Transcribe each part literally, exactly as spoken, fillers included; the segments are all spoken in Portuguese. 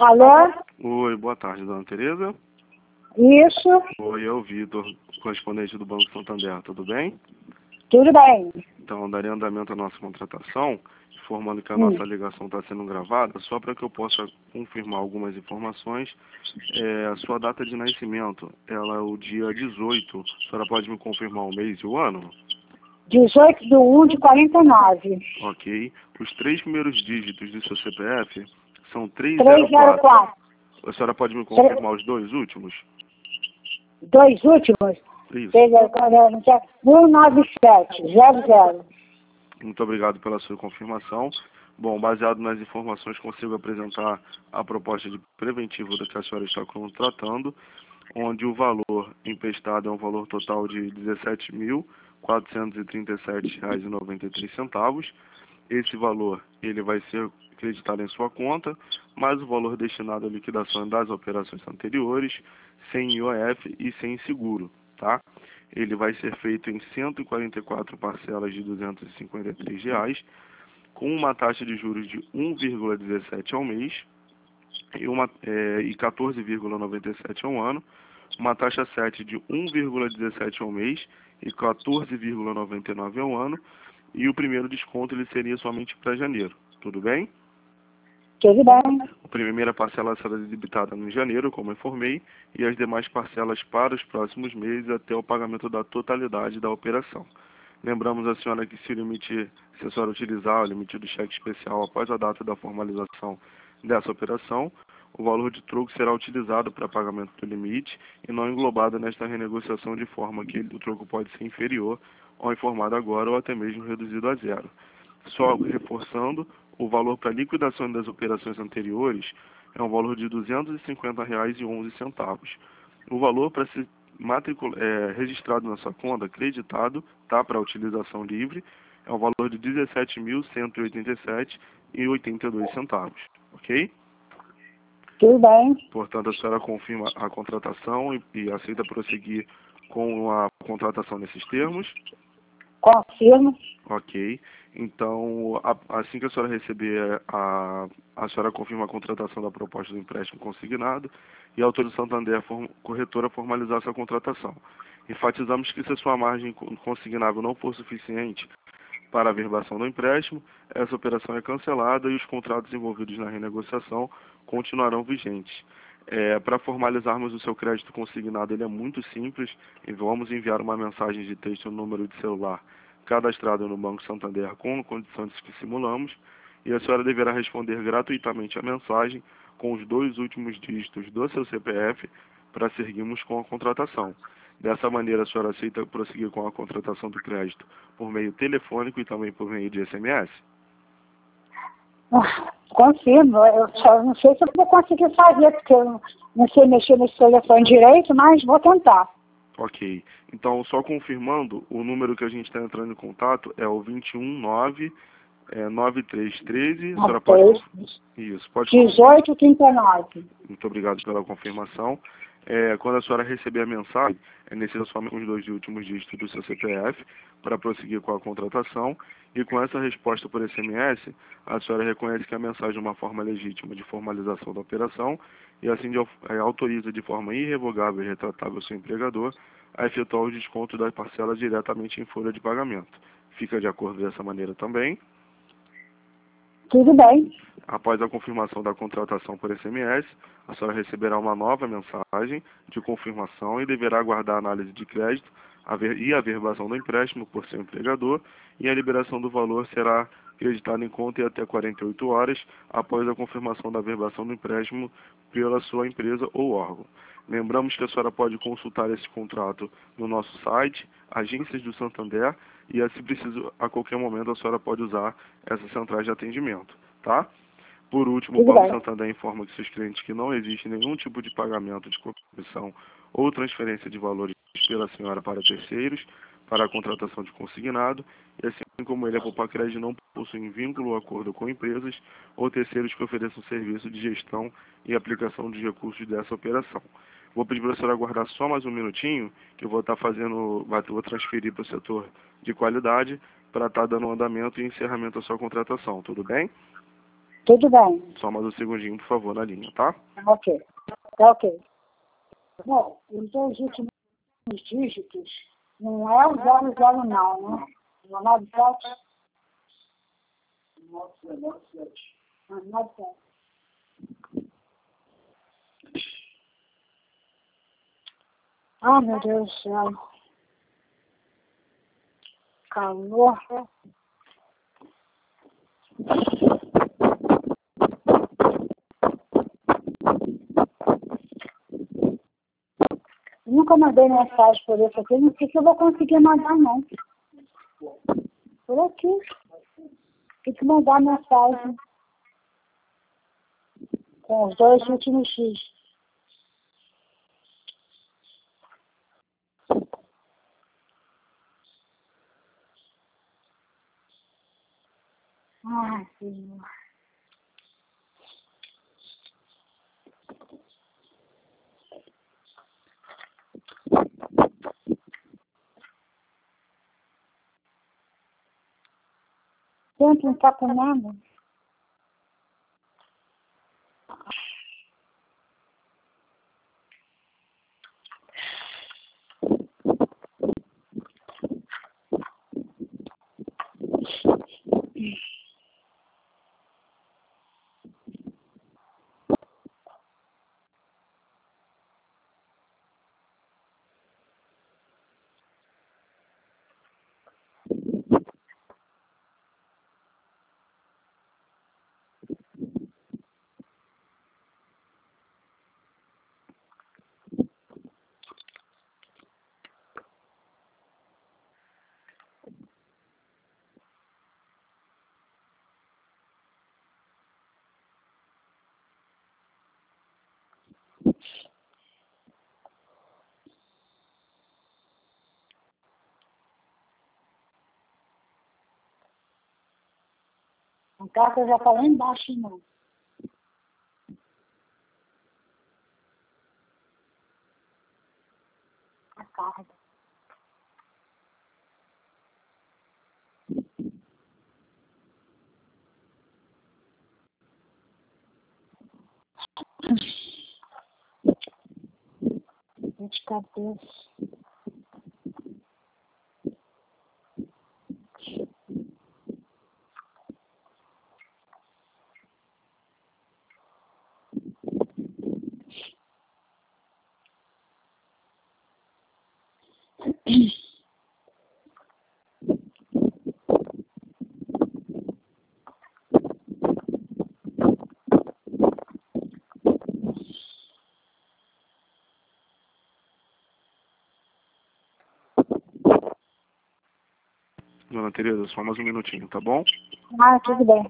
Alô? Oi, boa tarde, dona Tereza. Isso, Oi, é o Vitor, correspondente do Banco Santander, tudo bem? tudo bem. Então, darei andamento à nossa contratação, informando que a Hum. nossa ligação está sendo gravada, só para que eu possa confirmar algumas informações. É, a sua data de nascimento, ela é o dia dezoito, a senhora pode me confirmar o mês e o ano? dezoito de um de quarenta e nove. Ok. Os três primeiros dígitos do seu C P F são trezentos e trezentos e quatro. quatro. A senhora pode me confirmar os dois últimos? Dois últimos? Isso. cento e noventa e sete, zero zero. Muito obrigado pela sua confirmação. Bom, baseado nas informações, consigo apresentar a proposta de preventivo da que a senhora está contratando, onde o valor emprestado é um valor total de dezessete mil quatrocentos e trinta e sete reais e noventa e três centavos. Esse valor ele vai ser acreditado em sua conta, mais o valor destinado à liquidação das operações anteriores, sem I O F e sem seguro, tá? Ele vai ser feito em cento e quarenta e quatro parcelas de duzentos e cinquenta e três reais, com uma taxa de juros de um vírgula dezessete ao mês e, uma, é, e quatorze vírgula noventa e sete ao ano, uma taxa sete de um vírgula dezessete ao mês e quatorze vírgula noventa e nove ao ano, e o primeiro desconto ele seria somente para janeiro, tudo bem? Tudo bem. A primeira parcela será debitada em janeiro, como informei, e as demais parcelas para os próximos meses até o pagamento da totalidade da operação. Lembramos a senhora que se o limite, se a senhora utilizar o limite do cheque especial após a data da formalização dessa operação, o valor de troco será utilizado para pagamento do limite e não englobado nesta renegociação, de forma que o troco pode ser inferior ao informado agora ou até mesmo reduzido a zero. Só reforçando, o valor para liquidação das operações anteriores é um valor de duzentos e cinquenta reais e onze centavos. O valor para ser matricula, é, registrado na sua conta, acreditado, tá, para utilização livre, é um valor de dezessete mil cento e oitenta e sete reais e oitenta e dois centavos, ok? Tudo bem. Portanto, a senhora confirma a contratação e, e aceita prosseguir com a contratação nesses termos? Confirmo. Ok. Então, a, assim que a senhora receber, a, a senhora confirma a contratação da proposta do empréstimo consignado e autoriza o Santander, a form, corretora, a formalizar essa contratação. Enfatizamos que se a sua margem consignável não for suficiente para a averbação do empréstimo, essa operação é cancelada e os contratos envolvidos na renegociação continuarão vigentes. É, para formalizarmos o seu crédito consignado, ele é muito simples, e vamos enviar uma mensagem de texto no número de celular cadastrado no Banco Santander com condições que simulamos, e a senhora deverá responder gratuitamente a mensagem com os dois últimos dígitos do seu C P F para seguirmos com a contratação. Dessa maneira, a senhora aceita prosseguir com a contratação do crédito por meio telefônico e também por meio de S M S? Ah, confirmo. Eu só não sei se eu vou conseguir fazer, porque eu não sei mexer nesse telefone direito, mas vou tentar. Ok. Então, só confirmando, o número que a gente está entrando em contato é o dois um nove, é, nove três um três. A senhora pode... Isso, pode... dezoito trinta e nove. Muito obrigado pela confirmação. É, quando a senhora receber a mensagem, é necessário somente os dois últimos dígitos do seu C P F para prosseguir com a contratação. E com essa resposta por S M S, a senhora reconhece que a mensagem é uma forma legítima de formalização da operação e assim de, é, autoriza de forma irrevogável e retratável o seu empregador a efetuar o desconto da parcela diretamente em folha de pagamento. Fica de acordo dessa maneira também? Tudo bem. Após a confirmação da contratação por S M S, a senhora receberá uma nova mensagem de confirmação e deverá aguardar a análise de crédito e a averbação do empréstimo por seu empregador, e a liberação do valor será acreditada em conta em até quarenta e oito horas após a confirmação da averbação do empréstimo pela sua empresa ou órgão. Lembramos que a senhora pode consultar esse contrato no nosso site, Agências do Santander, e se preciso, a qualquer momento a senhora pode usar essas centrais de atendimento, tá? Por último, o Banco Santander informa que seus clientes que não existe nenhum tipo de pagamento de comissão ou transferência de valores pela senhora para terceiros, para a contratação de consignado, e assim como ele, a Poupacred não possui vínculo ou acordo com empresas ou terceiros que ofereçam serviço de gestão e aplicação de recursos dessa operação. Vou pedir para a senhora aguardar só mais um minutinho, que eu vou estar fazendo, vou transferir para o setor de qualidade para estar dando andamento e encerramento à sua contratação, tudo bem? Tudo bem. Só mais um segundinho, por favor, na linha, tá? Ok. Tá ok. Bom, os dois últimos dígitos não é o zero zero não, né? É o nove sete? nove sete. Ah, nove sete. Ah, meu Deus do céu. Calor. Nunca mandei mensagem por isso aqui, não sei se eu vou conseguir mandar não. Por aqui. Tem que mandar mensagem com os dois últimos X. Ai, Senhor. Sempre não está comendo? A carta já está lá embaixo, não. A carta. Dor de cabeça. Dona Tereza, só mais um minutinho, tá bom? Ah, tudo bem.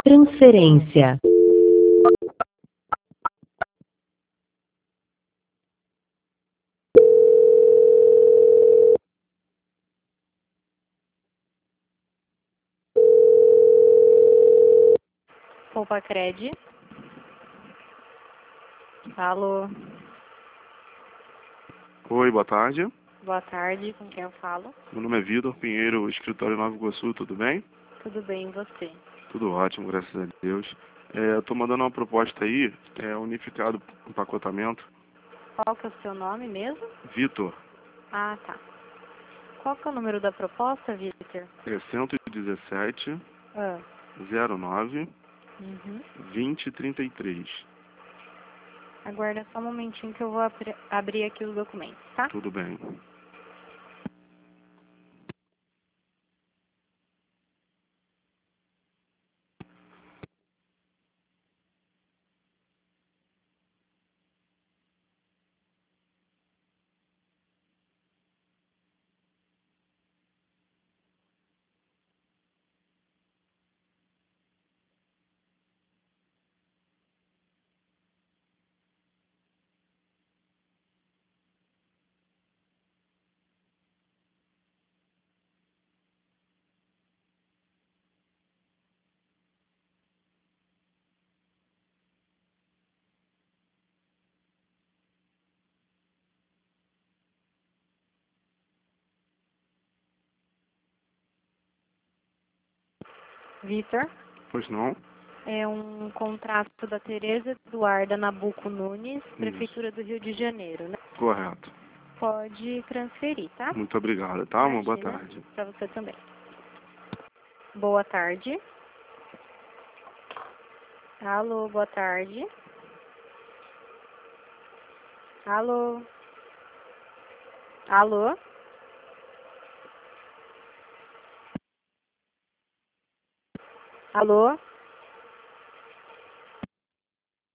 Transferência. Poupa Cred. Alô, Oi, boa tarde. boa tarde, com quem eu falo? Meu nome é Vitor Pinheiro, escritório Nova Iguaçu, tudo bem? Tudo bem, e você? Tudo ótimo, graças a Deus. É, eu tô mandando uma proposta aí, é unificado empacotamento. Qual que é o seu nome mesmo? Vitor, Ah, tá. Qual que é o número da proposta, Victor? é cento e dezessete, Ah, zero nove, uhum. vinte, trinta e três. Aguarda só um momentinho que eu vou abri- abrir aqui os documentos, tá? Tudo bem. Victor, Pois não? é um contrato da Tereza Eduarda Nabuco Nunes, Isso. Prefeitura do Rio de Janeiro, né? Correto. Pode transferir, tá? Muito obrigado, tá? Uma boa Imagina, tarde. pra você também. Boa tarde. Alô, boa tarde. Alô? Alô? Alô?